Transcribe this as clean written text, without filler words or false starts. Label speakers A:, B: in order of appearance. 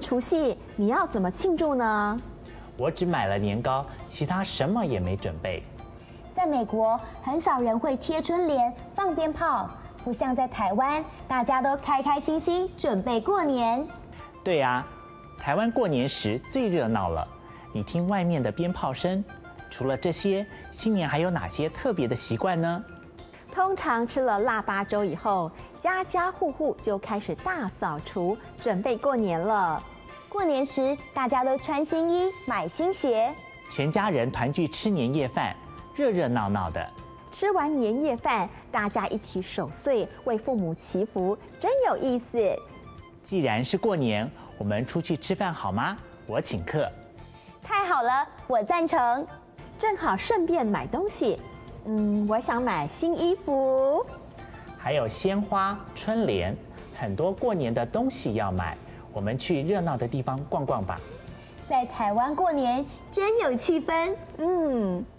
A: 除夕，你要怎么庆祝呢？
B: 我只买了年糕，其他什么也没准备。
C: 在美国，很少人会贴春联、放鞭炮，不像在台湾，大家都开开心心准备过年。
B: 对啊，台湾过年时最热闹了。你听外面的鞭炮声，除了这些，新年还有哪些特别的习惯呢？
A: 通常吃了腊八粥以后，家家户户就开始大扫除，准备过年了。
C: 过年时，大家都穿新衣、买新鞋，
B: 全家人团聚吃年夜饭，热热闹闹的。
A: 吃完年夜饭，大家一起守岁，为父母祈福，真有意思。
B: 既然是过年，我们出去吃饭好吗？我请客。
C: 太好了，我赞成。
A: 正好顺便买东西。我想买新衣服，
B: 还有鲜花、春联，很多过年的东西要买。我们去热闹的地方逛逛吧。
C: 在台湾过年真有气氛。